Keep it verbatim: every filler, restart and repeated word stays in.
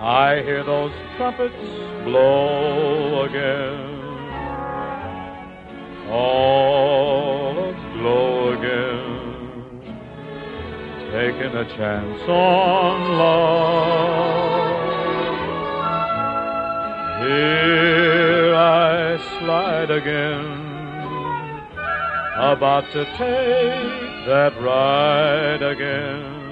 I hear those trumpets blow again, all aglow again, taking a chance on love. Here I slide again, about to take that ride again.